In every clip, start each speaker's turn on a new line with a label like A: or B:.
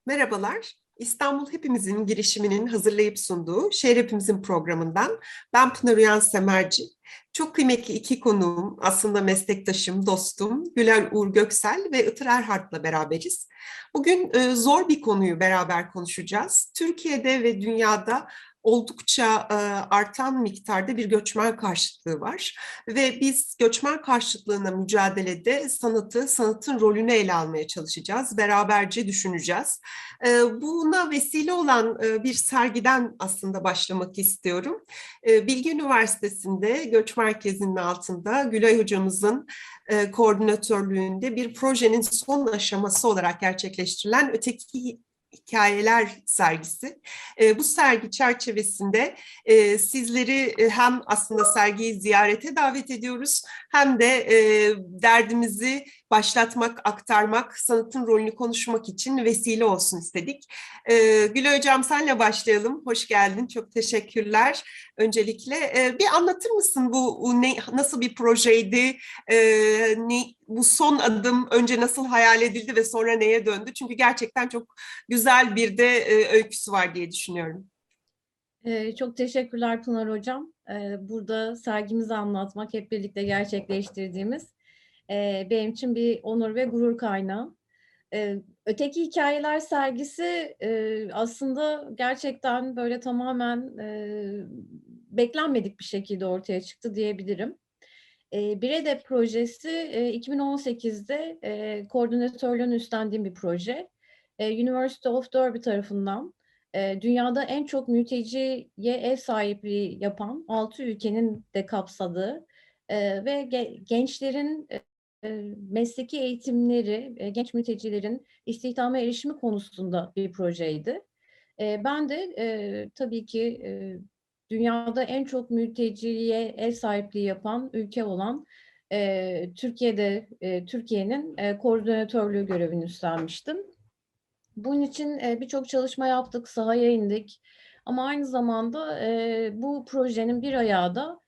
A: Merhabalar. İstanbul Hepimizin girişiminin hazırlayıp sunduğu Şehir Hepimizin programından ben Pınar Uyan Semerci. Çok kıymetli iki konuğum, aslında meslektaşım, dostum Güler Uğur Göksel ve Itır Erhart'la beraberiz. Bugün zor bir konuyu beraber konuşacağız. Türkiye'de ve dünyada oldukça artan miktarda bir göçmen karşıtlığı var. Ve biz göçmen karşıtlığına mücadelede sanatın rolünü ele almaya çalışacağız, beraberce düşüneceğiz. Buna vesile olan bir sergiden aslında başlamak istiyorum. Bilgi Üniversitesi'nde Göç Merkezi'nin altında Gülay Hocamızın koordinatörlüğünde bir projenin son aşaması olarak gerçekleştirilen Öteki Hikayeler sergisi. Bu sergi çerçevesinde sizleri hem aslında sergiyi ziyarete davet ediyoruz hem de derdimizi başlatmak, aktarmak, sanatın rolünü konuşmak için vesile olsun istedik. Gülay Hocam senle başlayalım. Hoş geldin. Çok teşekkürler. Öncelikle bir anlatır mısın nasıl bir projeydi? Bu son adım önce nasıl hayal edildi ve sonra neye döndü? Çünkü gerçekten çok güzel bir de öyküsü var diye düşünüyorum.
B: Çok teşekkürler Pınar Hocam. Burada sergimizi anlatmak, hep birlikte gerçekleştirdiğimiz benim için bir onur ve gurur kaynağı. Öteki Hikayeler sergisi aslında gerçekten böyle tamamen beklenmedik bir şekilde ortaya çıktı diyebilirim. Biredep projesi 2018'de koordinatörlüğünü üstlendiğim bir proje. University of Derby tarafından dünyada en çok mülteciye ev sahipliği yapan 6 ülkenin de kapsadığı ve gençlerin mesleki eğitimleri, genç mültecilerin istihdama erişimi konusunda bir projeydi. Ben de tabii ki dünyada en çok mülteciye ev sahipliği yapan ülke olan Türkiye'nin koordinatörlüğü görevini üstlenmiştim. Bunun için birçok çalışma yaptık, sahaya indik. Ama aynı zamanda bu projenin bir ayağı da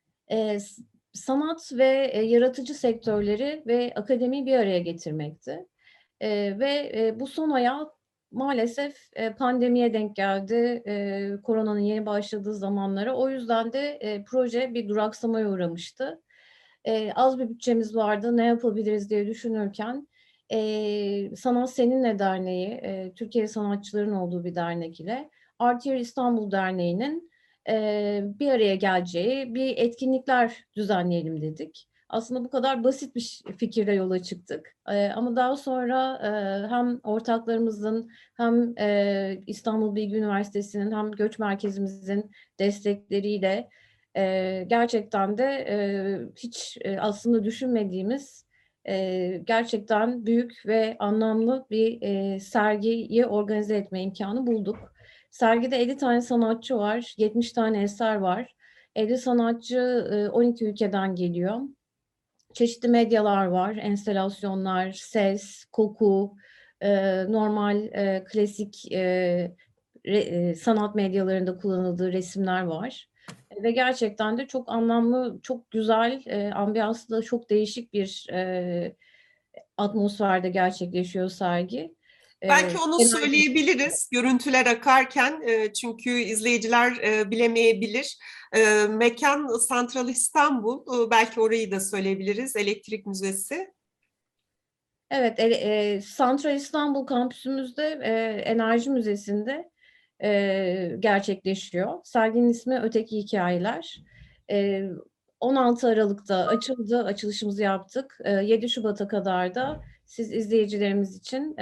B: sanat ve yaratıcı sektörleri ve akademiyi bir araya getirmekti. Bu son ayağı maalesef pandemiye denk geldi, koronanın yeni başladığı zamanlara. O yüzden de proje bir duraksamaya uğramıştı. Az bir bütçemiz vardı, ne yapabiliriz diye düşünürken Sanat Seninle Derneği, Türkiye sanatçıların olduğu bir dernek ile Art İstanbul Derneği'nin bir araya geleceği bir etkinlikler düzenleyelim dedik. Aslında bu kadar basit bir fikirle yola çıktık. Ama daha sonra hem ortaklarımızın hem İstanbul Bilgi Üniversitesi'nin hem Göç Merkezimizin destekleriyle gerçekten de hiç aslında düşünmediğimiz gerçekten büyük ve anlamlı bir sergiyi organize etme imkanı bulduk. Sergide 50 tane sanatçı var, 70 tane eser var. 50 sanatçı 12 ülkeden geliyor. Çeşitli medyalar var, enstalasyonlar, ses, koku, normal klasik sanat medyalarında kullanıldığı resimler var. Ve gerçekten de çok anlamlı, çok güzel, ambiyanslı da çok değişik bir atmosferde gerçekleşiyor sergi.
A: Belki onu söyleyebiliriz görüntüler akarken çünkü izleyiciler bilemeyebilir. Mekan Santral İstanbul, belki orayı da söyleyebiliriz, Elektrik Müzesi.
B: Evet, Santral İstanbul kampüsümüzde Enerji Müzesi'nde gerçekleşiyor. Serginin ismi Öteki Hikayeler. E, 16 Aralık'ta açıldı, açılışımızı yaptık. 7 Şubat'a kadar da siz izleyicilerimiz için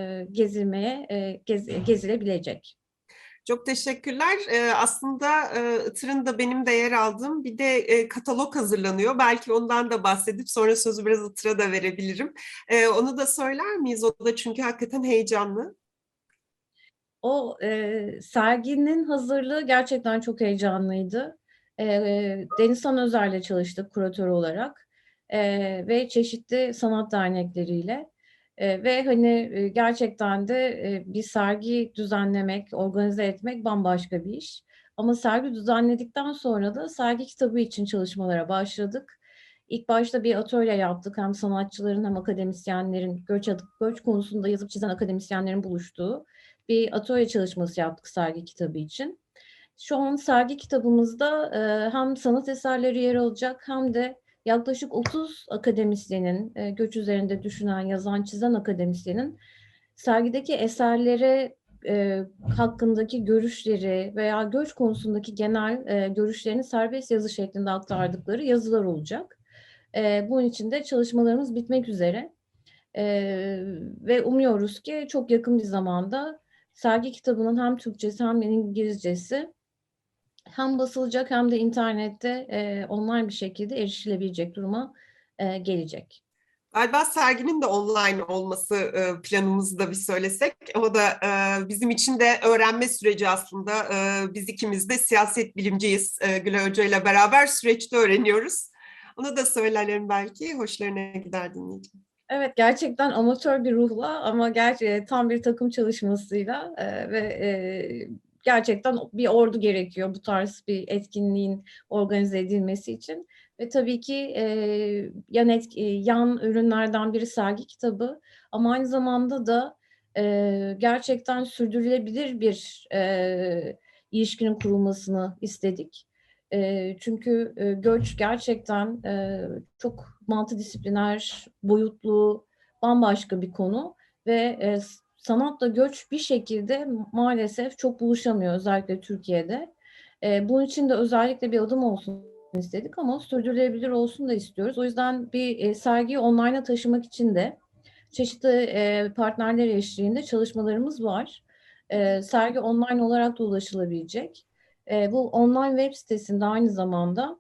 B: gezilebilecek.
A: Çok teşekkürler. Aslında Itır'ın da benim de yer aldığım bir de katalog hazırlanıyor. Belki ondan da bahsedip sonra sözü biraz Itır'a da verebilirim. Onu da söyler miyiz? O da çünkü hakikaten heyecanlı.
B: O serginin hazırlığı gerçekten çok heyecanlıydı. Denizhan Özer'le çalıştık kuratör olarak ve çeşitli sanat dernekleriyle. Ve hani gerçekten de bir sergi düzenlemek, organize etmek bambaşka bir iş. Ama sergi düzenledikten sonra da sergi kitabı için çalışmalara başladık. İlk başta bir atölye yaptık. Hem sanatçıların hem akademisyenlerin, göç konusunda yazıp çizen akademisyenlerin buluştuğu bir atölye çalışması yaptık sergi kitabı için. Şu an sergi kitabımızda hem sanat eserleri yer alacak hem de yaklaşık 30 akademisyenin, göç üzerinde düşünen, yazan, çizen akademisyenin sergideki eserlere hakkındaki görüşleri veya göç konusundaki genel görüşlerini serbest yazı şeklinde aktardıkları yazılar olacak. Bunun için de çalışmalarımız bitmek üzere. Ve umuyoruz ki çok yakın bir zamanda sergi kitabının hem Türkçesi hem İngilizcesi hem basılacak hem de internette online bir şekilde erişilebilecek duruma gelecek.
A: Galiba serginin de online olması planımızı da bir söylesek. Ama da bizim için de öğrenme süreci aslında. Biz ikimiz de siyaset bilimciyiz. Gülay Hoca ile beraber süreçte öğreniyoruz. Onu da söyleyelim, belki hoşlarına gider dinleyeceğim.
B: Evet, gerçekten amatör bir ruhla ama tam bir takım çalışmasıyla ve gerçekten bir ordu gerekiyor bu tarz bir etkinliğin organize edilmesi için. Ve tabii ki yan ürünlerden biri sergi kitabı ama aynı zamanda da gerçekten sürdürülebilir bir ilişkinin kurulmasını istedik. Çünkü göç gerçekten çok multidisipliner, boyutlu, bambaşka bir konu ve sanatla göç bir şekilde maalesef çok buluşamıyor, özellikle Türkiye'de. Bunun için de özellikle bir adım olsun istedik ama sürdürülebilir olsun da istiyoruz. O yüzden bir sergiyi online'a taşımak için de çeşitli partnerler eşliğinde çalışmalarımız var. Sergi online olarak da ulaşılabilecek. Bu online web sitesinde aynı zamanda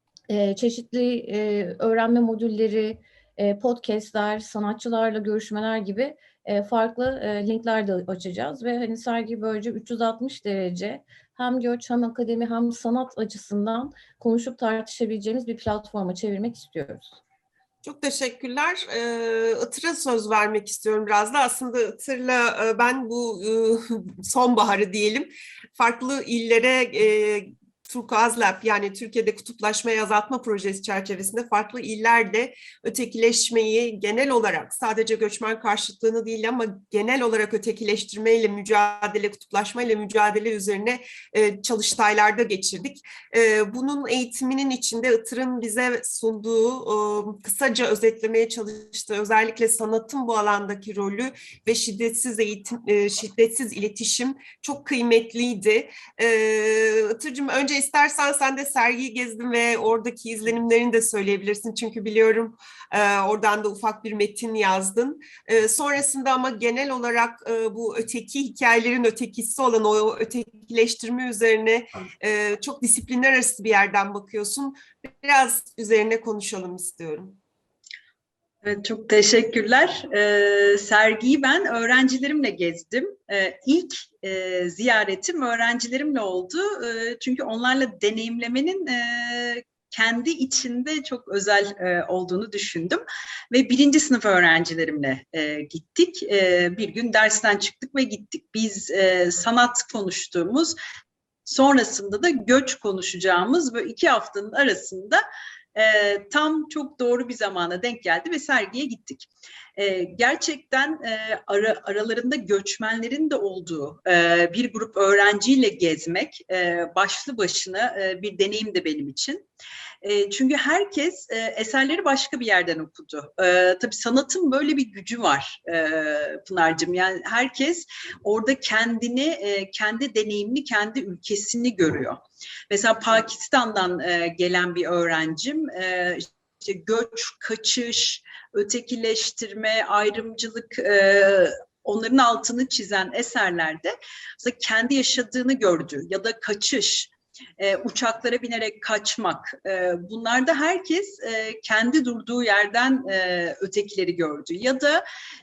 B: çeşitli öğrenme modülleri, podcastler, sanatçılarla görüşmeler gibi farklı linkler de açacağız ve hani sergi böylece 360 derece hem göç hem akademi hem sanat açısından konuşup tartışabileceğimiz bir platforma çevirmek istiyoruz.
A: Çok teşekkürler. Itır'a söz vermek istiyorum biraz da. Aslında Itır'la ben bu sonbaharı diyelim farklı illere Turkuaz Lab, yani Türkiye'de kutuplaşmayı azaltma projesi çerçevesinde farklı illerde ötekileşmeyi genel olarak, sadece göçmen karşıtlığını değil ama genel olarak ötekileştirmeyle mücadele, kutuplaşmayla mücadele üzerine çalıştaylarda geçirdik. Bunun eğitiminin içinde Itır'ın bize sunduğu, kısaca özetlemeye çalıştığı, özellikle sanatın bu alandaki rolü ve şiddetsiz eğitim, şiddetsiz iletişim çok kıymetliydi. Itır'cığım, önce istersen sen de sergiyi gezdin ve oradaki izlenimlerini de söyleyebilirsin. Çünkü biliyorum oradan da ufak bir metin yazdın. Sonrasında ama genel olarak bu öteki hikayelerin ötekisi olan o ötekileştirme üzerine çok disiplinler arası bir yerden bakıyorsun. Biraz üzerine konuşalım istiyorum.
C: Evet, çok teşekkürler. Sergiyi ben öğrencilerimle gezdim. İlk ziyaretim öğrencilerimle oldu. Çünkü onlarla deneyimlemenin kendi içinde çok özel olduğunu düşündüm. Ve 1. sınıf öğrencilerimle gittik. Bir gün dersten çıktık ve gittik. Biz sanat konuştuğumuz, sonrasında da göç konuşacağımız böyle 2 haftanın arasında tam çok doğru bir zamana denk geldi ve sergiye gittik. Gerçekten aralarında göçmenlerin de olduğu bir grup öğrenciyle gezmek başlı başına bir deneyim de benim için. Çünkü herkes eserleri başka bir yerden okudu. Tabii sanatın böyle bir gücü var Pınar'cığım. Yani herkes orada kendini, kendi deneyimini, kendi ülkesini görüyor. Mesela Pakistan'dan gelen bir öğrencim, işte göç, kaçış, ötekileştirme, ayrımcılık, onların altını çizen eserlerde mesela kendi yaşadığını gördü ya da kaçış, uçaklara binerek kaçmak. Bunlarda herkes kendi durduğu yerden ötekileri gördü. Ya da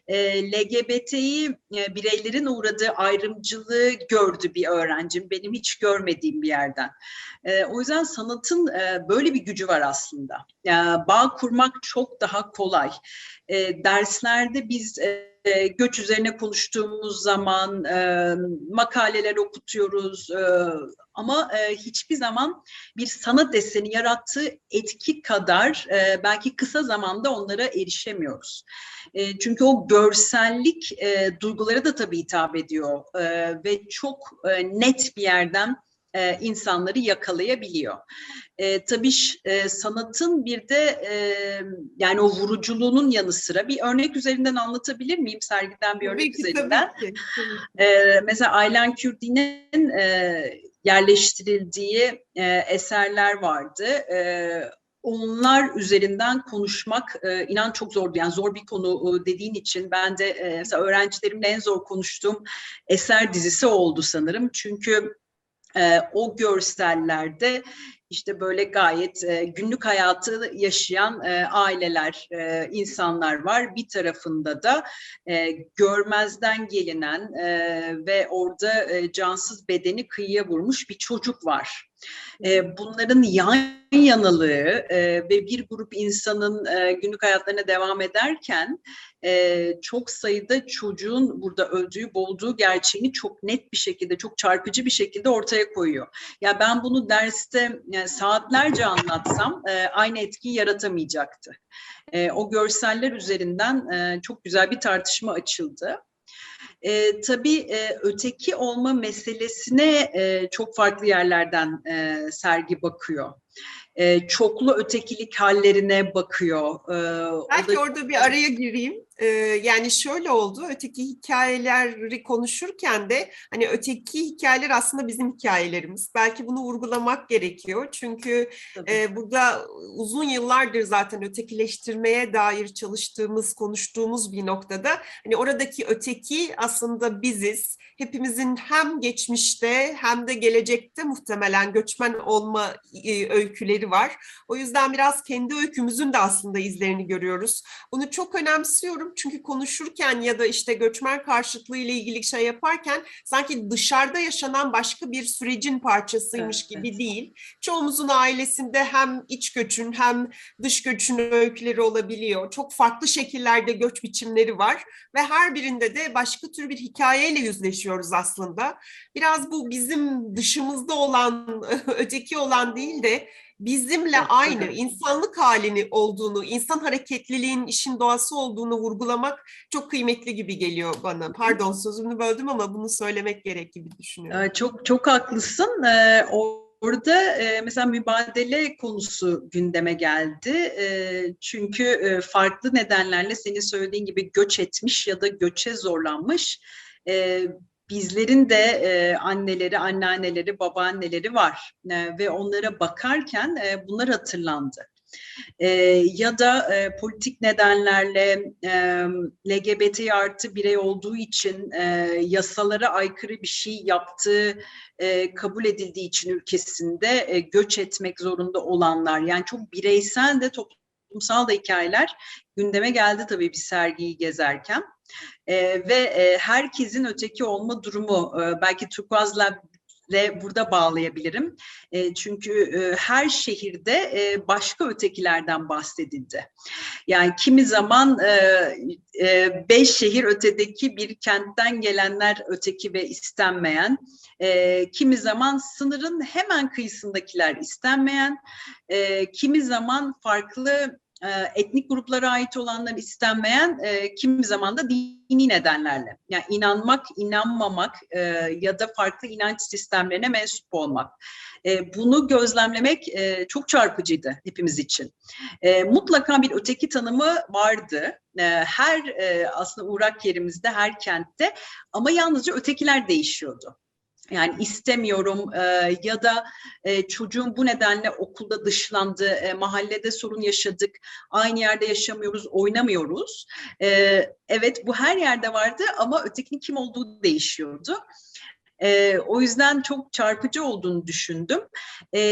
C: LGBTİ bireylerin uğradığı ayrımcılığı gördü bir öğrencim. Benim hiç görmediğim bir yerden. O yüzden sanatın böyle bir gücü var aslında. Bağ kurmak çok daha kolay. Derslerde biz göç üzerine konuştuğumuz zaman makaleler okutuyoruz ama hiçbir zaman bir sanat eseri yarattığı etki kadar belki kısa zamanda onlara erişemiyoruz. Çünkü o görsellik duygulara da tabii hitap ediyor ve çok net bir yerden insanları yakalayabiliyor. Tabii sanatın bir de yani o vuruculuğunun yanı sıra bir örnek üzerinden anlatabilir miyim? Sergiden bir örnek üzerinden.
A: Tabii ki.
C: Mesela Aylan Kürdi'nin yerleştirildiği eserler vardı. Onlar üzerinden konuşmak inan çok zordu. Yani zor bir konu dediğin için ben de mesela öğrencilerimle en zor konuştuğum eser dizisi oldu sanırım. Çünkü o görsellerde işte böyle gayet günlük hayatı yaşayan aileler, insanlar var. Bir tarafında da görmezden gelinen ve orada cansız bedeni kıyıya vurmuş bir çocuk var. Bunların yan yanalığı ve bir grup insanın günlük hayatlarına devam ederken çok sayıda çocuğun burada öldüğü, boğulduğu gerçeğini çok net bir şekilde, çok çarpıcı bir şekilde ortaya koyuyor. Ya ben bunu derste saatlerce anlatsam aynı etkiyi yaratamayacaktı. O görseller üzerinden çok güzel bir tartışma açıldı. Tabii öteki olma meselesine çok farklı yerlerden sergi bakıyor. Çoklu ötekilik hallerine bakıyor.
A: Belki orada bir araya gireyim. Yani şöyle oldu, öteki hikayeleri konuşurken de hani öteki hikayeler aslında bizim hikayelerimiz. Belki bunu vurgulamak gerekiyor. Çünkü burada uzun yıllardır zaten ötekileştirmeye dair çalıştığımız, konuştuğumuz bir noktada hani oradaki öteki aslında biziz. Hepimizin hem geçmişte hem de gelecekte muhtemelen göçmen olma öyküleri var. O yüzden biraz kendi öykümüzün de aslında izlerini görüyoruz. Bunu çok önemsiyorum çünkü konuşurken ya da işte göçmen karşıtlığı ile ilgili şey yaparken sanki dışarıda yaşanan başka bir sürecin parçasıymış gibi değil. Çoğumuzun ailesinde hem iç göçün hem dış göçün öyküleri olabiliyor. Çok farklı şekillerde göç biçimleri var ve her birinde de başka tür bir hikayeyle yüzleşiyoruz aslında. Biraz bu bizim dışımızda olan, öteki olan değil de bizimle aynı insanlık halini olduğunu, insan hareketliliğin işin doğası olduğunu vurgulamak çok kıymetli gibi geliyor bana. Pardon sözümü böldüm ama bunu söylemek gerek gibi düşünüyorum.
C: Çok çok haklısın. Orada mesela mübadele konusu gündeme geldi. Çünkü farklı nedenlerle senin söylediğin gibi göç etmiş ya da göçe zorlanmış bizlerin de anneleri, anneanneleri, babaanneleri var ve onlara bakarken bunlar hatırlandı. Ya da politik nedenlerle LGBT artı birey olduğu için yasalara aykırı bir şey yaptığı kabul edildiği için ülkesinde göç etmek zorunda olanlar, yani çok bireysel de toplumsal da hikayeler gündeme geldi tabii bir sergiyi gezerken. Ve herkesin öteki olma durumu belki Turkuaz'la burada bağlayabilirim. Çünkü her şehirde başka ötekilerden bahsedildi. Yani kimi zaman 5 şehir ötedeki bir kentten gelenler öteki ve istenmeyen, kimi zaman sınırın hemen kıyısındakiler istenmeyen, kimi zaman farklı etnik gruplara ait olanlar istenmeyen, kimi zaman da dini nedenlerle. Yani inanmak, inanmamak ya da farklı inanç sistemlerine mensup olmak. Bunu gözlemlemek çok çarpıcıydı hepimiz için. Mutlaka bir öteki tanımı vardı. Her aslında uğrak yerimizde, her kentte, ama yalnızca ötekiler değişiyordu. Yani istemiyorum ya da çocuğum bu nedenle okulda dışlandı, mahallede sorun yaşadık, aynı yerde yaşamıyoruz, oynamıyoruz. Evet, bu her yerde vardı ama ötekinin kim olduğu değişiyordu. O yüzden çok çarpıcı olduğunu düşündüm.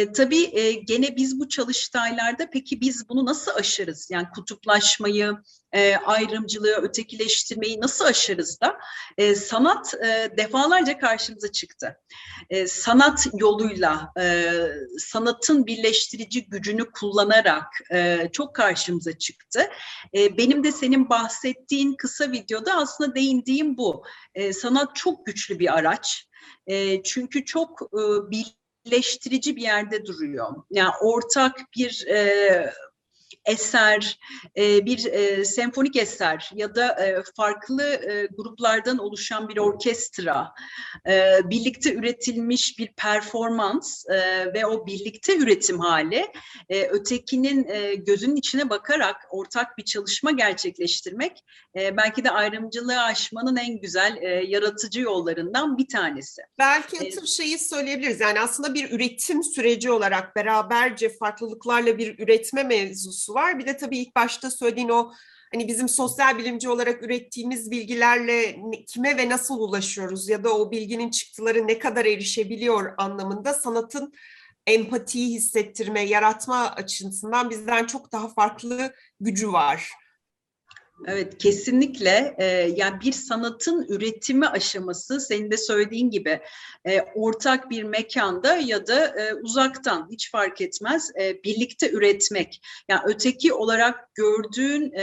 C: Tabii gene biz bu çalıştaylarda peki biz bunu nasıl aşarız? Yani kutuplaşmayı, ayrımcılığı, ötekileştirmeyi nasıl aşarız da sanat defalarca karşımıza çıktı. Sanat yoluyla, sanatın birleştirici gücünü kullanarak çok karşımıza çıktı. Benim de senin bahsettiğin kısa videoda aslında değindiğim bu. Sanat çok güçlü bir araç. Çünkü çok birleştirici bir yerde duruyor. Yani ortak bir eser, bir senfonik eser ya da farklı gruplardan oluşan bir orkestra, birlikte üretilmiş bir performans ve o birlikte üretim hali, ötekinin gözünün içine bakarak ortak bir çalışma gerçekleştirmek belki de ayrımcılığı aşmanın en güzel yaratıcı yollarından bir tanesi.
A: Belki Atır şeyi söyleyebiliriz. Yani aslında bir üretim süreci olarak beraberce farklılıklarla bir üretme mevzusu var. Bir de tabii ilk başta söylediğin o hani bizim sosyal bilimci olarak ürettiğimiz bilgilerle kime ve nasıl ulaşıyoruz ya da o bilginin çıktıları ne kadar erişebiliyor anlamında sanatın empatiyi hissettirme, yaratma açısından bizden çok daha farklı gücü var.
C: Evet, kesinlikle. Yani bir sanatın üretimi aşaması senin de söylediğin gibi ortak bir mekanda ya da uzaktan hiç fark etmez birlikte üretmek. Yani öteki olarak gördüğün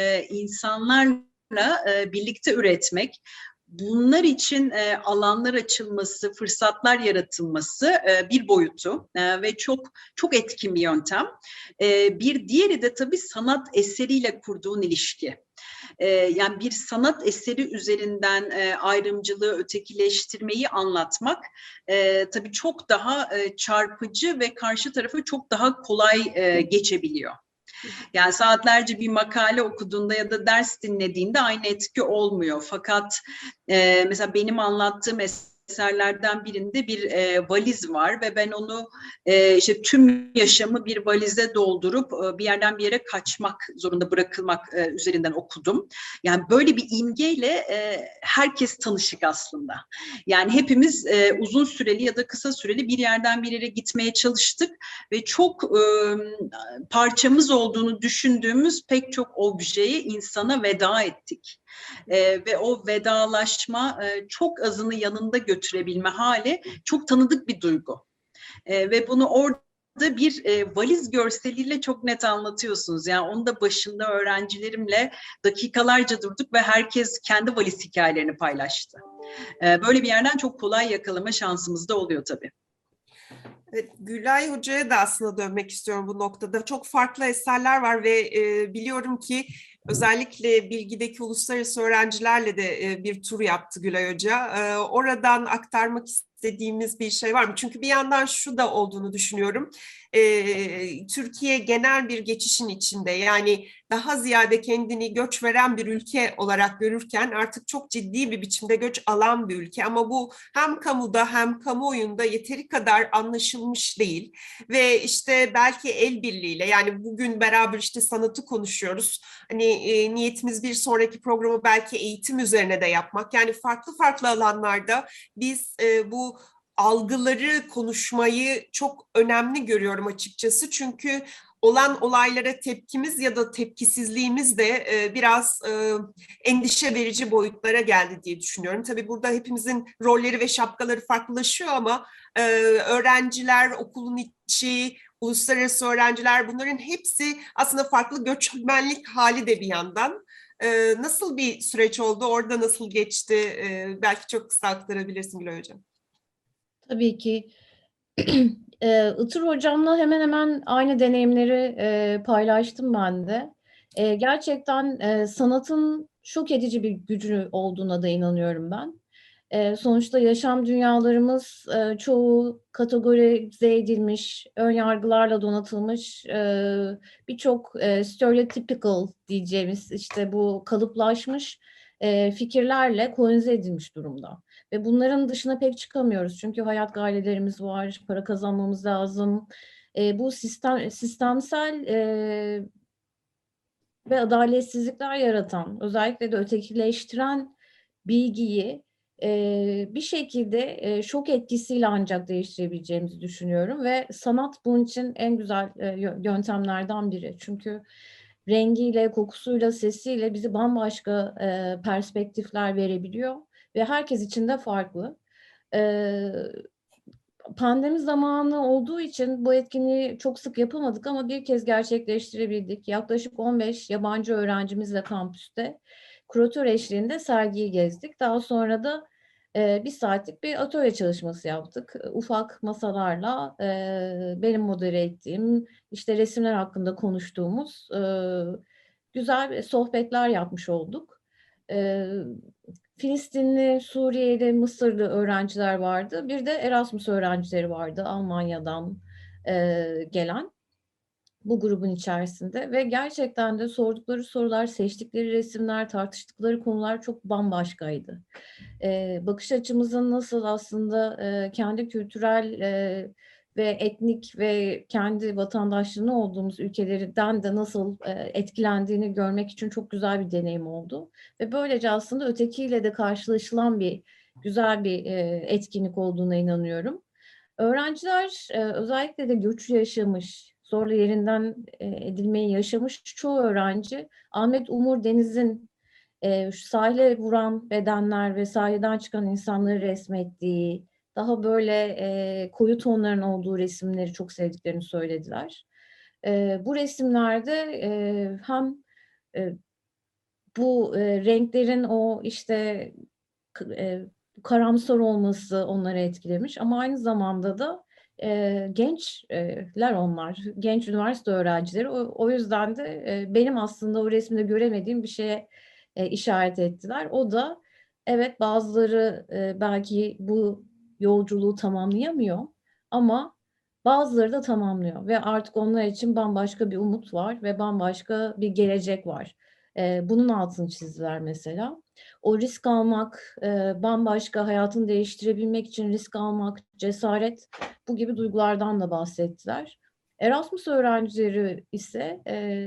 C: insanlarla birlikte üretmek. Bunlar için alanlar açılması, fırsatlar yaratılması bir boyutu ve çok çok etkin bir yöntem. Bir diğeri de tabii sanat eseriyle kurduğun ilişki. Yani bir sanat eseri üzerinden ayrımcılığı, ötekileştirmeyi anlatmak tabii çok daha çarpıcı ve karşı tarafı çok daha kolay geçebiliyor. Yani saatlerce bir makale okuduğunda ya da ders dinlediğinde aynı etki olmuyor. Fakat mesela benim anlattığım eserlerden birinde bir valiz var ve ben onu işte tüm yaşamı bir valize doldurup bir yerden bir yere kaçmak zorunda bırakılmak üzerinden okudum. Yani böyle bir imgeyle herkes tanışık aslında. Yani hepimiz uzun süreli ya da kısa süreli bir yerden bir yere gitmeye çalıştık ve çok parçamız olduğunu düşündüğümüz pek çok objeyi insana veda ettik. Ve o vedalaşma çok azını yanında götürebilme hali çok tanıdık bir duygu. Ve bunu orada bir valiz görseliyle çok net anlatıyorsunuz. Yani onun da başında öğrencilerimle dakikalarca durduk ve herkes kendi valiz hikayelerini paylaştı. Böyle bir yerden çok kolay yakalama şansımız da oluyor tabii.
A: Evet, Gülay Hoca'ya da aslında dönmek istiyorum bu noktada. Çok farklı eserler var ve biliyorum ki özellikle Bilgi'deki uluslararası öğrencilerle de bir tur yaptı Gülay Hoca. Oradan aktarmak istediğimiz bir şey var mı? Çünkü bir yandan şu da olduğunu düşünüyorum. Türkiye genel bir geçişin içinde, yani daha ziyade kendini göç veren bir ülke olarak görürken artık çok ciddi bir biçimde göç alan bir ülke. Ama bu hem kamuda hem kamuoyunda yeteri kadar anlaşılmış değil. Ve işte belki el birliğiyle, yani bugün beraber işte sanatı konuşuyoruz. Hani niyetimiz bir sonraki programı belki eğitim üzerine de yapmak. Yani farklı farklı alanlarda biz bu algıları konuşmayı çok önemli görüyorum açıkçası. Çünkü olan olaylara tepkimiz ya da tepkisizliğimiz de biraz endişe verici boyutlara geldi diye düşünüyorum. Tabii burada hepimizin rolleri ve şapkaları farklılaşıyor ama öğrenciler, okulun içi, uluslararası öğrenciler, bunların hepsi aslında farklı göçmenlik hali de bir yandan. Nasıl bir süreç oldu? Orada nasıl geçti? Belki çok kısa aktarabilirsin Gülay Hocam.
B: Tabii ki. Itır hocamla hemen hemen aynı deneyimleri paylaştım ben de. Gerçekten sanatın şok edici bir gücü olduğuna da inanıyorum ben. Sonuçta yaşam dünyalarımız çoğu kategorize edilmiş, ön yargılarla donatılmış, birçok stereotypical diyeceğimiz işte bu kalıplaşmış fikirlerle kolonize edilmiş durumda. Ve bunların dışına pek çıkamıyoruz. Çünkü hayat gayelerimiz var, para kazanmamız lazım. Bu sistemsel ve adaletsizlikler yaratan, özellikle de ötekileştiren bilgiyi bir şekilde şok etkisiyle ancak değiştirebileceğimizi düşünüyorum. Ve sanat bunun için en güzel yöntemlerden biri. Çünkü rengiyle, kokusuyla, sesiyle bizi bambaşka perspektifler verebiliyor ve herkes için de farklı. Pandemi zamanı olduğu için bu etkinliği çok sık yapamadık ama bir kez gerçekleştirebildik. Yaklaşık 15 yabancı öğrencimizle kampüste kuratör eşliğinde sergiyi gezdik. Daha sonra da bir saatlik bir atölye çalışması yaptık. Ufak masalarla benim modere ettiğim, işte resimler hakkında konuştuğumuz güzel sohbetler yapmış olduk. Filistinli, Suriyeli, Mısırlı öğrenciler vardı. Bir de Erasmus öğrencileri vardı Almanya'dan gelen bu grubun içerisinde ve gerçekten de sordukları sorular, seçtikleri resimler, tartıştıkları konular çok bambaşkaydı. Bakış açımızın nasıl aslında kendi kültürel ve etnik ve kendi vatandaşlığını olduğumuz ülkelerden de nasıl etkilendiğini görmek için çok güzel bir deneyim oldu. Ve böylece aslında ötekiyle de karşılaşılan bir güzel bir etkinlik olduğuna inanıyorum. Öğrenciler özellikle de göç yaşamış, zorla yerinden edilmeyi yaşamış çoğu öğrenci Ahmet Umur Deniz'in şu sahile vuran bedenler ve sahilden çıkan insanları resmettiği, daha böyle koyu tonların olduğu resimleri çok sevdiklerini söylediler. Bu resimlerde hem e, bu renklerin o işte karamsar olması onları etkilemiş ama aynı zamanda da gençler onlar, genç üniversite öğrencileri. O yüzden de benim aslında o resimde göremediğim bir şeye işaret ettiler. O da evet bazıları belki bu yolculuğu tamamlayamıyor ama bazıları da tamamlıyor ve artık onlar için bambaşka bir umut var ve bambaşka bir gelecek var. Bunun altını çizdiler mesela. O risk almak, bambaşka hayatını değiştirebilmek için risk almak, cesaret, bu gibi duygulardan da bahsettiler. Erasmus öğrencileri ise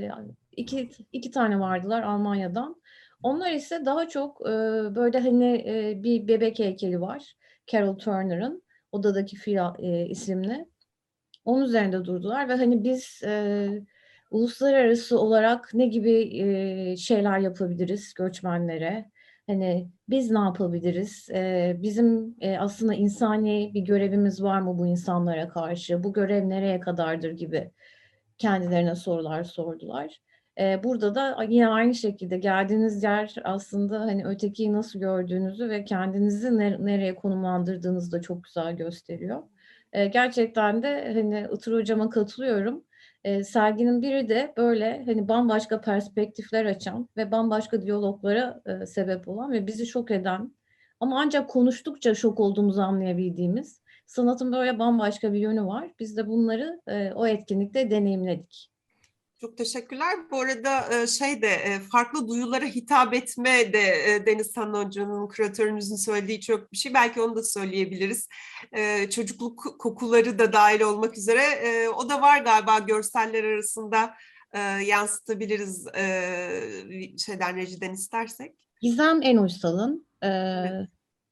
B: iki tane vardılar Almanya'dan. Onlar ise daha çok böyle hani bir bebek heykeli var. Carol Turner'ın Odadaki Fil isimli. Onun üzerinde durdular ve hani biz uluslararası olarak ne gibi şeyler yapabiliriz göçmenlere? Hani biz ne yapabiliriz? Bizim aslında insani bir görevimiz var mı bu insanlara karşı? Bu görev nereye kadardır gibi kendilerine sorular sordular. Burada da yine aynı şekilde geldiğiniz yer aslında hani ötekiyi nasıl gördüğünüzü ve kendinizi nereye konumlandırdığınızı da çok güzel gösteriyor. Gerçekten de hani Itır Hocam'a katılıyorum. Serginin biri de böyle hani bambaşka perspektifler açan ve bambaşka diyaloglara sebep olan ve bizi şok eden ama ancak konuştukça şok olduğumuzu anlayabildiğimiz sanatın böyle bambaşka bir yönü var. Biz de bunları o etkinlikte deneyimledik.
A: Çok teşekkürler. Bu arada farklı duyulara hitap etme de Deniz Hanım Hoca'nın, küratörünüzün söylediği çok bir şey. Belki onu da söyleyebiliriz. Çocukluk kokuları da dahil olmak üzere. O da var galiba görseller arasında yansıtabiliriz şeyden rejiden istersek.
B: Gizem En Uysal'ın
A: Evet.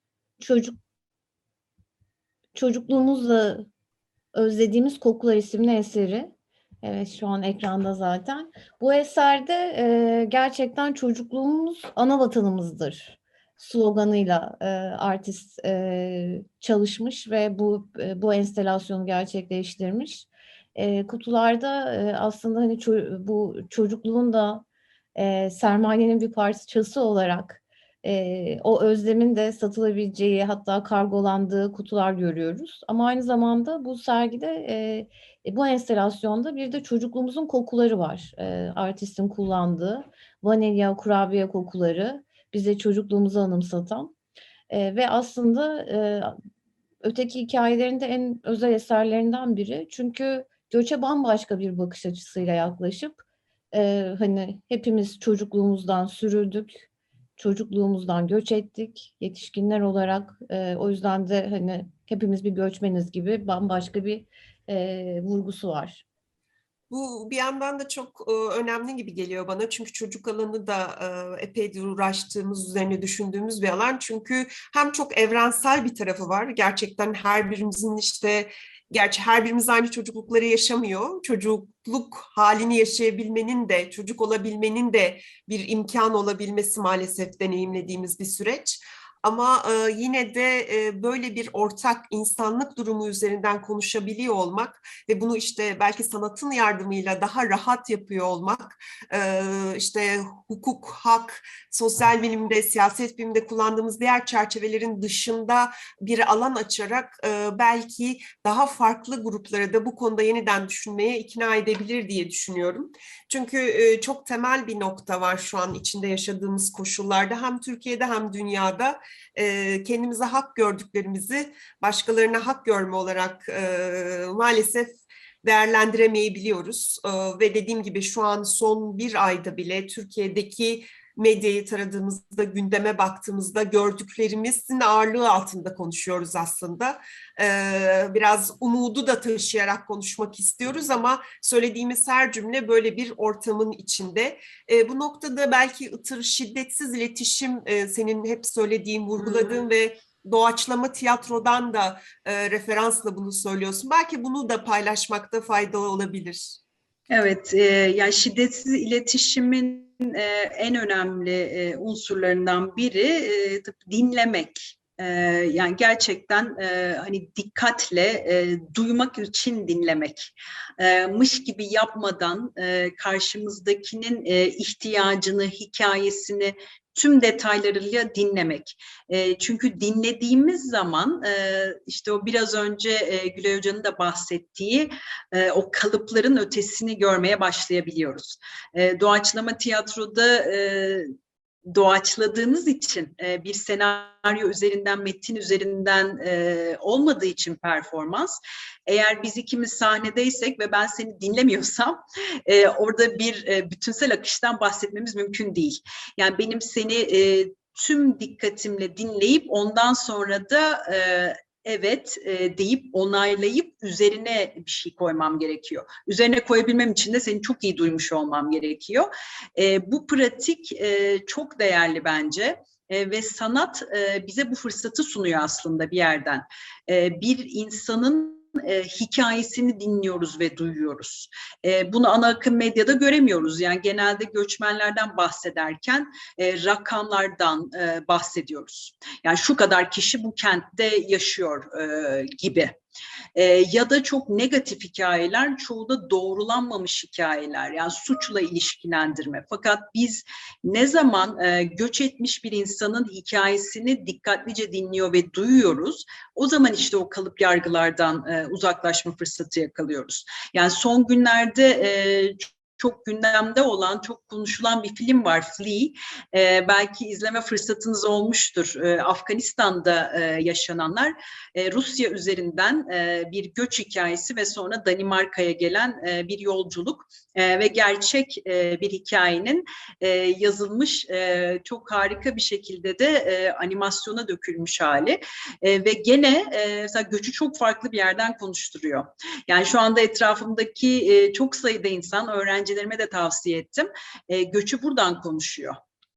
B: Çocukluğumuzla özlediğimiz Kokular isimli eseri. Evet, şu an ekranda zaten. Bu eserde gerçekten çocukluğumuz ana vatanımızdır sloganıyla artist çalışmış ve bu enstalasyonu gerçekleştirmiş. Kutularda aslında hani bu çocukluğun da sermayenin bir parçası olarak o özlemin de satılabileceği hatta kargolandığı kutular görüyoruz. Ama aynı zamanda bu sergide bu enstalasyonda bir de çocukluğumuzun kokuları var. Artistin kullandığı vanilya, kurabiye kokuları bize çocukluğumuzu anımsatan ve aslında öteki hikayelerinde en özel eserlerinden biri. Çünkü göçe bambaşka bir bakış açısıyla yaklaşıp hani hepimiz çocukluğumuzdan sürüldük, çocukluğumuzdan göç ettik, yetişkinler olarak. O yüzden de hani hepimiz bir göçmeniz gibi bambaşka bir vurgusu var.
A: Bu bir yandan da çok önemli gibi geliyor bana. Çünkü çocuk alanı da epeydir uğraştığımız, üzerine düşündüğümüz bir alan. Çünkü hem çok evrensel bir tarafı var. Gerçekten her birimizin işte Gerçi her birimiz aynı çocuklukları yaşamıyor. Çocukluk halini yaşayabilmenin de, çocuk olabilmenin de bir imkan olabilmesi maalesef deneyimlediğimiz bir süreç. Ama yine de böyle bir ortak insanlık durumu üzerinden konuşabiliyor olmak ve bunu işte belki sanatın yardımıyla daha rahat yapıyor olmak, işte hukuk, hak, sosyal bilimde, siyaset bilimde kullandığımız diğer çerçevelerin dışında bir alan açarak belki daha farklı grupları da bu konuda yeniden düşünmeye ikna edebilir diye düşünüyorum. Çünkü çok temel bir nokta var şu an içinde yaşadığımız koşullarda, hem Türkiye'de hem dünyada kendimize hak gördüklerimizi başkalarına hak görme olarak maalesef değerlendiremeyebiliyoruz. Ve dediğim gibi şu an son bir ayda bile Türkiye'deki medyayı taradığımızda, gündeme baktığımızda gördüklerimizin ağırlığı altında konuşuyoruz aslında. Biraz umudu da taşıyarak konuşmak istiyoruz ama söylediğimiz her cümle böyle bir ortamın içinde. Bu noktada belki şiddetsiz iletişim, senin hep söylediğin, vurguladığın ve doğaçlama tiyatrodan da referansla bunu söylüyorsun. Belki bunu da paylaşmakta faydalı olabilir.
C: Evet, yani şiddetsiz iletişimin en önemli unsurlarından biri tabii dinlemek. Yani gerçekten hani dikkatle duymak için dinlemek. Mış gibi yapmadan karşımızdakinin ihtiyacını, hikayesini tüm detaylarıyla dinlemek. Çünkü dinlediğimiz zaman işte o biraz önce Gülay Hoca'nın da bahsettiği o kalıpların ötesini görmeye başlayabiliyoruz. Doğaçlama tiyatroda doğaçladığınız için bir senaryo üzerinden, metin üzerinden olmadığı için performans, eğer biz ikimiz sahnedeysek ve ben seni dinlemiyorsam orada bir bütünsel akıştan bahsetmemiz mümkün değil. Yani benim seni tüm dikkatimle dinleyip ondan sonra da evet deyip onaylayıp üzerine bir şey koymam gerekiyor. Üzerine koyabilmem için de seni çok iyi duymuş olmam gerekiyor. Bu pratik çok değerli bence. Ve sanat bize bu fırsatı sunuyor aslında bir yerden. Bir insanın hikayesini dinliyoruz ve duyuyoruz. Bunu ana akım medyada göremiyoruz. Yani genelde göçmenlerden bahsederken rakamlardan bahsediyoruz. Yani şu kadar kişi bu kentte yaşıyor gibi. Ya da çok negatif hikayeler, çoğu da doğrulanmamış hikayeler, yani suçla ilişkilendirme. Fakat biz ne zaman göç etmiş bir insanın hikayesini dikkatlice dinliyor ve duyuyoruz, o zaman işte o kalıp yargılardan uzaklaşma fırsatı yakalıyoruz. Yani son günlerde çok gündemde olan, çok konuşulan bir film var, Flea. Belki izleme fırsatınız olmuştur. Afganistan'da yaşananlar, Rusya üzerinden bir göç hikayesi ve sonra Danimarka'ya gelen bir yolculuk ve gerçek bir hikayenin yazılmış çok harika bir şekilde de animasyona dökülmüş hali ve gene mesela göçü çok farklı bir yerden konuşturuyor. Yani şu anda etrafımdaki çok sayıda insan, öğrencilerime de tavsiye ettim, göçü buradan konuşuyor.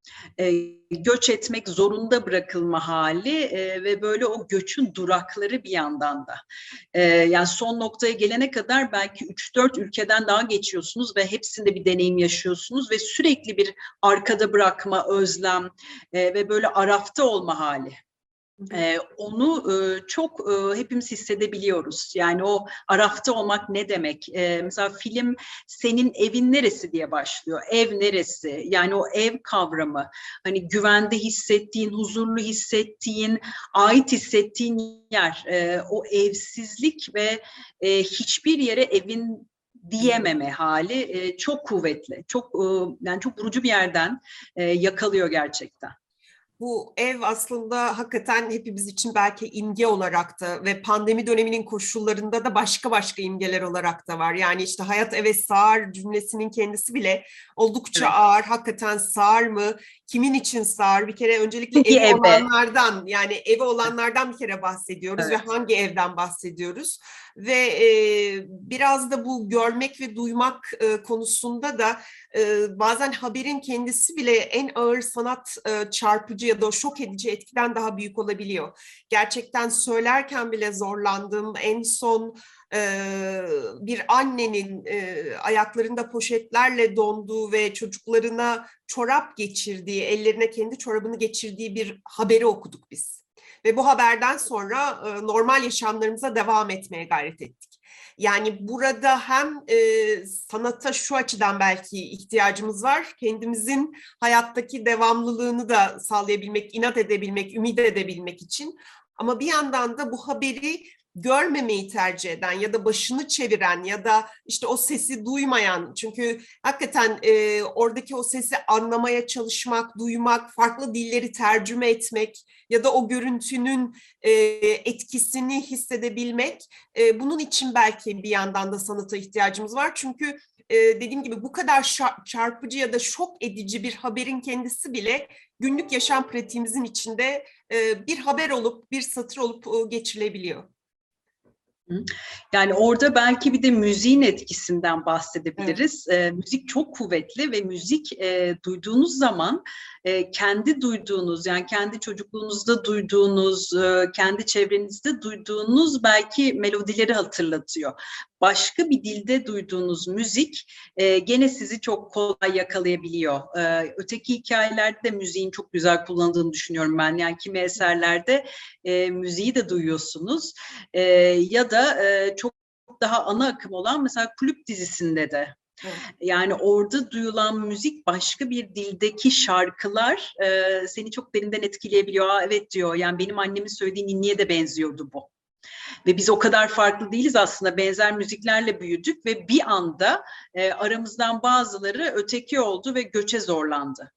C: Göç etmek zorunda bırakılma hali ve böyle o göçün durakları bir yandan da. Yani son noktaya gelene kadar belki 3-4 ülkeden daha geçiyorsunuz ve hepsinde bir deneyim yaşıyorsunuz ve sürekli bir arkada bırakma, özlem ve böyle arafta olma hali. Onu çok hepimiz hissedebiliyoruz. Yani o arafta olmak ne demek? Mesela film senin evin neresi diye başlıyor. Ev neresi? Yani o ev kavramı. Hani güvende hissettiğin, huzurlu hissettiğin, ait hissettiğin yer. O evsizlik ve hiçbir yere evin diyememe hali çok kuvvetli. Çok yani çok vurucu bir yerden yakalıyor gerçekten.
A: Bu ev aslında hakikaten hepimiz için belki imge olarak da ve pandemi döneminin koşullarında da başka imgeler olarak da var. Yani işte hayat eve sığar cümlesinin kendisi bile oldukça
C: Evet.
A: ağır. Hakikaten sığar mı? Kimin için sığar? Bir kere öncelikle
C: Hangi
A: evi
C: eve?
A: olanlardan, yani evi olanlardan bir kere bahsediyoruz ve
C: Evet.
A: hangi evden bahsediyoruz? Ve biraz da bu görmek ve duymak konusunda da bazen haberin kendisi bile en ağır sanat çarpıcı ya da o şok edici etkiden daha büyük olabiliyor. Gerçekten söylerken bile zorlandım. En son bir annenin ayaklarında poşetlerle donduğu ve çocuklarına çorap geçirdiği, ellerine kendi çorabını geçirdiği bir haberi okuduk biz. Ve bu haberden sonra normal yaşamlarımıza devam etmeye gayret ettik. Yani burada hem sanata şu açıdan belki ihtiyacımız var, kendimizin hayattaki devamlılığını da sağlayabilmek, inat edebilmek, ümit edebilmek için. Ama bir yandan da bu haberi görmemeyi tercih eden ya da başını çeviren ya da işte o sesi duymayan, çünkü hakikaten oradaki o sesi anlamaya çalışmak, duymak, farklı dilleri tercüme etmek ya da o görüntünün etkisini hissedebilmek, bunun için belki bir yandan da sanata ihtiyacımız var. Çünkü dediğim gibi bu kadar çarpıcı ya da şok edici bir haberin kendisi bile günlük yaşam pratiğimizin içinde bir haber olup, bir satır olup geçirilebiliyor.
C: Yani orada belki bir de müziğin etkisinden bahsedebiliriz. Evet. Müzik çok kuvvetli ve müzik duyduğunuz zaman kendi duyduğunuz, yani kendi çocukluğunuzda duyduğunuz, kendi çevrenizde duyduğunuz belki melodileri hatırlatıyor. Başka bir dilde duyduğunuz müzik gene sizi çok kolay yakalayabiliyor. Öteki hikayelerde de müziğin çok güzel kullanıldığını düşünüyorum ben. Yani kimi eserlerde müziği de duyuyorsunuz. Ya da çok daha ana akım olan mesela Kulüp dizisinde de. Yani orada duyulan müzik, başka bir dildeki şarkılar seni çok derinden etkileyebiliyor. Aa, evet diyor, yani benim annemin söylediği ninniye de benziyordu bu. Ve biz o kadar farklı değiliz aslında, benzer müziklerle büyüdük ve bir anda aramızdan bazıları öteki oldu ve göçe zorlandı.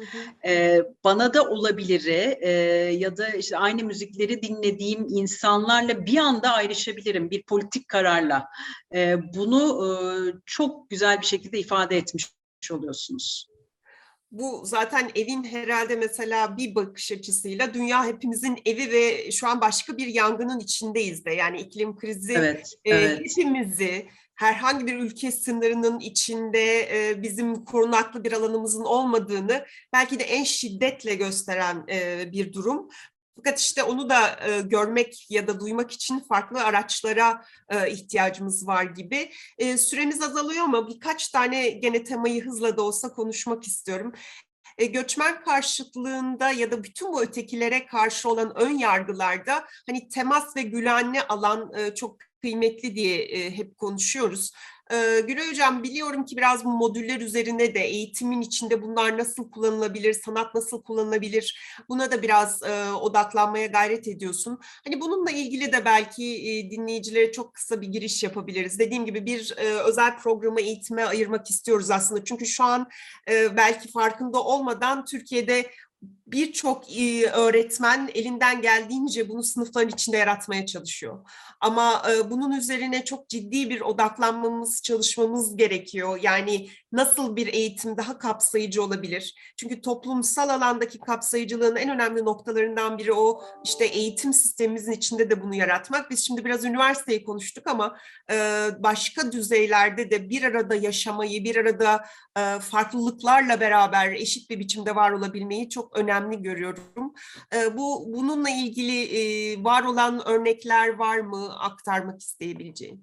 C: Bana da olabilir ya da işte aynı müzikleri dinlediğim insanlarla bir anda ayrışabilirim bir politik kararla. Bunu çok güzel bir şekilde ifade etmiş oluyorsunuz.
A: Bu zaten evin herhalde mesela bir bakış açısıyla dünya hepimizin evi ve şu an başka bir yangının içindeyiz de. Yani iklim krizi
C: evet.
A: hepimizi herhangi bir ülke sınırının içinde bizim korunaklı bir alanımızın olmadığını belki de en şiddetle gösteren bir durum. Fakat işte onu da görmek ya da duymak için farklı araçlara ihtiyacımız var gibi. Süremiz azalıyor ama birkaç tane gene temayı hızla da olsa konuşmak istiyorum. Göçmen karşıtlığında ya da bütün bu ötekilere karşı olan ön yargılarda hani temas ve güvenli alan çok kıymetli diye hep konuşuyoruz. Gülay Hocam, biliyorum ki biraz bu modüller üzerine de eğitimin içinde bunlar nasıl kullanılabilir, sanat nasıl kullanılabilir, buna da biraz odaklanmaya gayret ediyorsun. Hani bununla ilgili de belki dinleyicilere çok kısa bir giriş yapabiliriz. Dediğim gibi bir özel programı eğitime ayırmak istiyoruz aslında. Çünkü şu an belki farkında olmadan Türkiye'de birçok öğretmen elinden geldiğince bunu sınıfların içinde yaratmaya çalışıyor. Ama bunun üzerine çok ciddi bir odaklanmamız, çalışmamız gerekiyor. Yani nasıl bir eğitim daha kapsayıcı olabilir? Çünkü toplumsal alandaki kapsayıcılığın en önemli noktalarından biri o işte eğitim sistemimizin içinde de bunu yaratmak. Biz şimdi biraz üniversiteyi konuştuk ama başka düzeylerde de bir arada yaşamayı, bir arada farklılıklarla beraber eşit bir biçimde var olabilmeyi çok önemli görüyorum. Bununla ilgili var olan örnekler var mı aktarmak isteyebileceğin?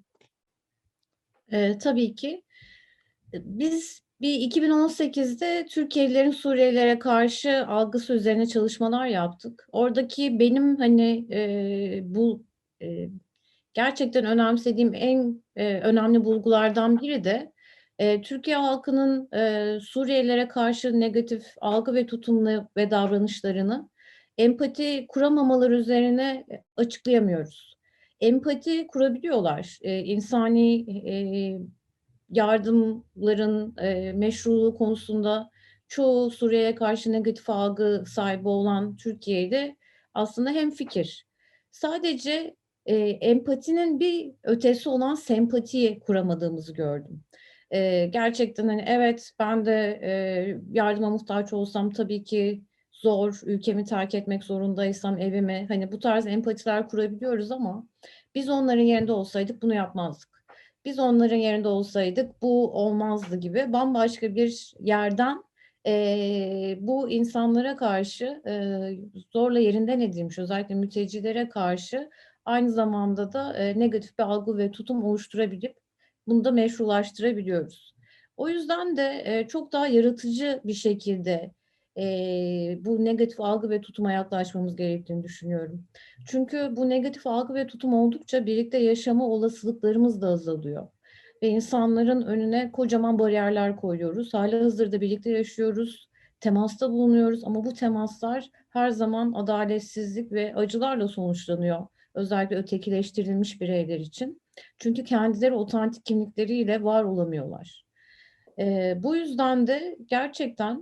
B: Tabii ki. Biz bir 2018'de Türkiye'lilerin Suriyelilere karşı algısı üzerine çalışmalar yaptık. Oradaki benim hani bu gerçekten önemsediğim en önemli bulgulardan biri de Türkiye halkının Suriyelilere karşı negatif algı ve tutumlu ve davranışlarını empati kuramamaları üzerine açıklayamıyoruz. Empati kurabiliyorlar. İnsani yardımların meşruluğu konusunda çoğu Suriye'ye karşı negatif algı sahibi olan Türkiye'de aslında hemfikir. Sadece empatinin bir ötesi olan sempatiyi kuramadığımızı gördüm. Gerçekten hani evet, ben de yardıma muhtaç olsam tabii ki zor, ülkemi terk etmek zorundaysam evimi, hani bu tarz empatiler kurabiliyoruz ama biz onların yerinde olsaydık bunu yapmazdık. Biz onların yerinde olsaydık bu olmazdı gibi bambaşka bir yerden bu insanlara karşı zorla yerinden edilmiş, özellikle mültecilere karşı aynı zamanda da negatif bir algı ve tutum oluşturabilip bunu da meşrulaştırabiliyoruz. O yüzden de çok daha yaratıcı bir şekilde bu negatif algı ve tutuma yaklaşmamız gerektiğini düşünüyorum. Çünkü bu negatif algı ve tutum oldukça birlikte yaşama olasılıklarımız da azalıyor. Ve insanların önüne kocaman bariyerler koyuyoruz. Halihazırda birlikte yaşıyoruz, temasta bulunuyoruz ama bu temaslar her zaman adaletsizlik ve acılarla sonuçlanıyor. Özellikle ötekileştirilmiş bireyler için. Çünkü kendileri otantik kimlikleriyle var olamıyorlar. Bu yüzden de gerçekten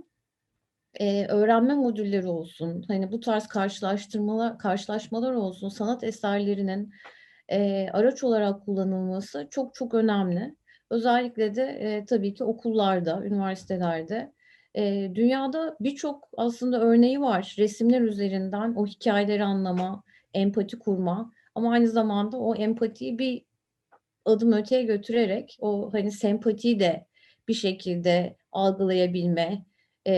B: öğrenme modülleri olsun, hani bu tarz karşılaşmalar olsun, sanat eserlerinin araç olarak kullanılması çok çok önemli. Özellikle de tabii ki okullarda, üniversitelerde. Dünyada birçok aslında örneği var. Resimler üzerinden o hikayeleri anlama, empati kurma ama aynı zamanda o empatiyi bir adım öteye götürerek o hani sempatiyi de bir şekilde algılayabilme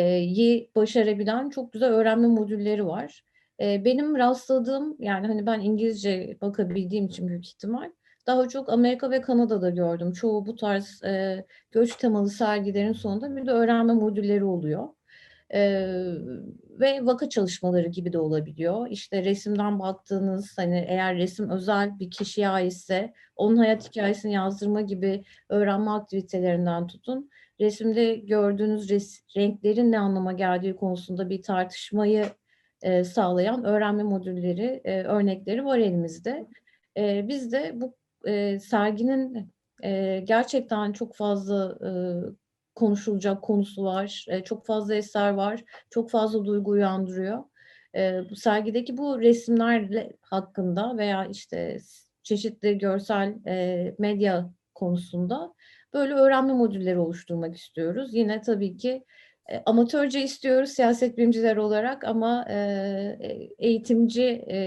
B: yi başarabilen çok güzel öğrenme modülleri var. Benim rastladığım yani hani ben İngilizce bakabildiğim için büyük ihtimal daha çok Amerika ve Kanada'da gördüm. Çoğu bu tarz göç temalı sergilerin sonunda bir de öğrenme modülleri oluyor. Ee, Ve vaka çalışmaları gibi de olabiliyor. İşte resimden baktığınız hani eğer resim özel bir kişiye aitse onun hayat hikayesini yazdırma gibi öğrenme aktivitelerinden tutun. Resimde gördüğünüz renklerin ne anlama geldiği konusunda bir tartışmayı sağlayan öğrenme modülleri, örnekleri var elimizde. Biz de bu serginin gerçekten çok fazla konuşulacak konusu var. Çok fazla eser var. Çok fazla duygu uyandırıyor. Bu sergideki bu resimler hakkında veya işte çeşitli görsel medya konusunda böyle öğrenme modülleri oluşturmak istiyoruz. Yine tabii ki amatörce istiyoruz siyaset bilimciler olarak ama eğitimci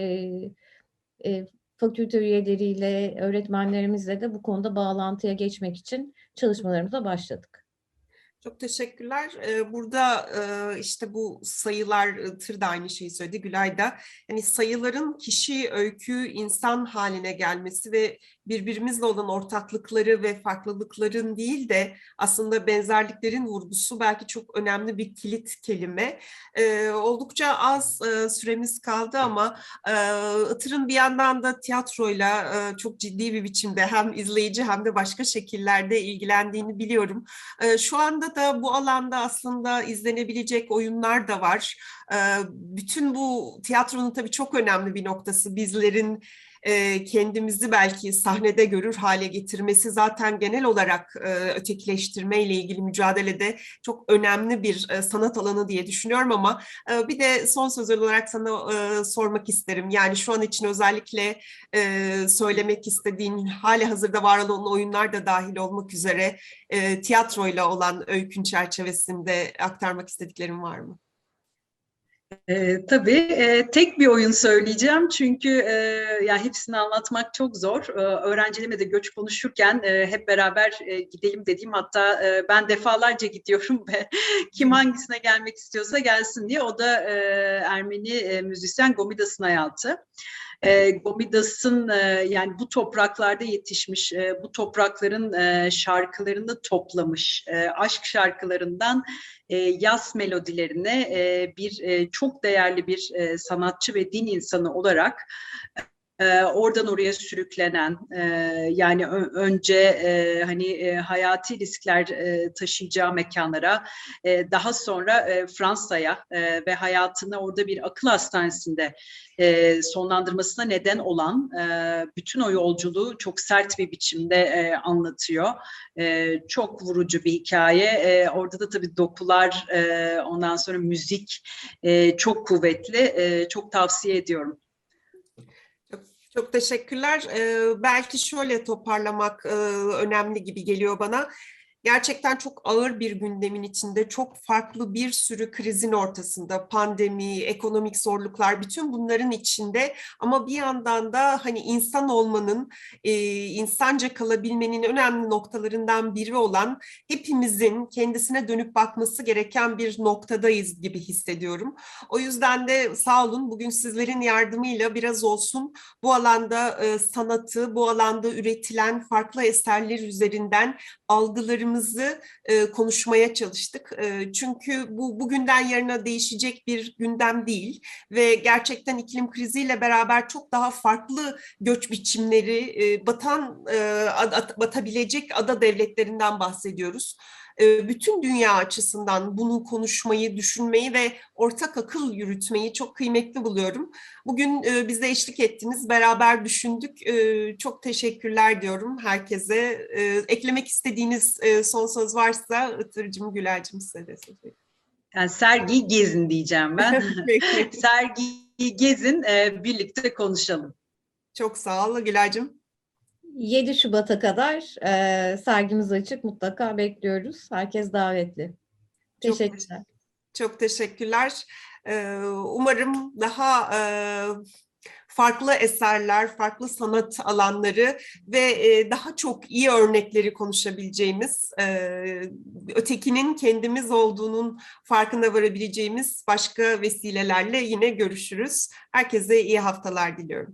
B: fakülte üyeleriyle, öğretmenlerimizle de bu konuda bağlantıya geçmek için çalışmalarımıza başladık.
A: Çok teşekkürler. Burada işte bu sayılar, Tır da aynı şeyi söyledi, Gülay da. Yani sayıların kişi, öykü, insan haline gelmesi ve birbirimizle olan ortaklıkları ve farklılıkların değil de aslında benzerliklerin vurgusu belki çok önemli bir kilit kelime. Oldukça az süremiz kaldı ama Itır'ın bir yandan da tiyatroyla çok ciddi bir biçimde hem izleyici hem de başka şekillerde ilgilendiğini biliyorum. Şu anda da bu alanda aslında izlenebilecek oyunlar da var. Bütün bu tiyatronun tabii çok önemli bir noktası bizlerin kendimizi belki sahnede görür hale getirmesi zaten genel olarak ötekileştirme ile ilgili mücadelede çok önemli bir sanat alanı diye düşünüyorum ama bir de son söz olarak sana sormak isterim. Yani şu an için özellikle söylemek istediğin hali hazırda var olan oyunlar da dahil olmak üzere tiyatroyla olan öykün çerçevesinde aktarmak istediklerim var mı?
C: Tabii tek bir oyun söyleyeceğim çünkü yani hepsini anlatmak çok zor. Öğrencilerime de göç konuşurken hep beraber gidelim dediğim hatta ben defalarca gidiyorum ve kim hangisine gelmek istiyorsa gelsin diye. O da Ermeni müzisyen Gomidas'ın hayatı. Gomidas'ın yani bu topraklarda yetişmiş, bu toprakların şarkılarını toplamış, aşk şarkılarından yaz melodilerine bir çok değerli bir sanatçı ve din insanı olarak oradan oraya sürüklenen yani önce hani hayati riskler taşıyacağı mekanlara daha sonra Fransa'ya ve hayatını orada bir akıl hastanesinde sonlandırmasına neden olan bütün o yolculuğu çok sert bir biçimde anlatıyor. Çok vurucu bir hikaye. Orada da tabii dokular ondan sonra müzik çok kuvvetli. Çok tavsiye ediyorum.
A: Çok teşekkürler. Belki şöyle toparlamak önemli gibi geliyor bana. Gerçekten çok ağır bir gündemin içinde, çok farklı bir sürü krizin ortasında, pandemi, ekonomik zorluklar, bütün bunların içinde, ama bir yandan da hani insan olmanın, insanca kalabilmenin önemli noktalarından biri olan, hepimizin kendisine dönüp bakması gereken bir noktadayız gibi hissediyorum. O yüzden de sağ olun, bugün sizlerin yardımıyla biraz olsun bu alanda sanatı, bu alanda üretilen farklı eserler üzerinden algılarımızı konuşmaya çalıştık. Çünkü bu bugünden yarına değişecek bir gündem değil ve gerçekten iklim kriziyle beraber çok daha farklı göç biçimleri, batabilecek ada devletlerinden bahsediyoruz. Bütün dünya açısından bunu konuşmayı, düşünmeyi ve ortak akıl yürütmeyi çok kıymetli buluyorum. Bugün bize eşlik ettiniz, beraber düşündük. Çok teşekkürler diyorum herkese. Eklemek istediğiniz son söz varsa Itırcığım, Güler'cim, size de söz veriyorum.
C: Yani sergiyi gezin diyeceğim ben.
A: Peki.
C: Sergiyi gezin, birlikte konuşalım.
A: Çok sağ ol Güler'cim.
B: 7 Şubat'a kadar sergimiz açık. Mutlaka bekliyoruz. Herkes davetli. Teşekkürler.
A: Çok teşekkürler. Umarım daha farklı eserler, farklı sanat alanları ve daha çok iyi örnekleri konuşabileceğimiz, ötekinin kendimiz olduğunun farkına varabileceğimiz başka vesilelerle yine görüşürüz. Herkese iyi haftalar diliyorum.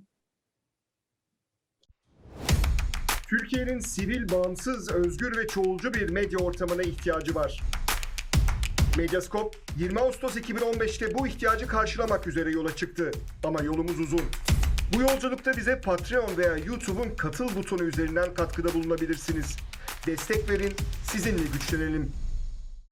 D: Türkiye'nin sivil, bağımsız, özgür ve çoğulcu bir medya ortamına ihtiyacı var. Medyascope, 20 Ağustos 2015'te bu ihtiyacı karşılamak üzere yola çıktı. Ama yolumuz uzun. Bu yolculukta bize Patreon veya YouTube'un katıl butonu üzerinden katkıda bulunabilirsiniz. Destek verin, sizinle güçlenelim.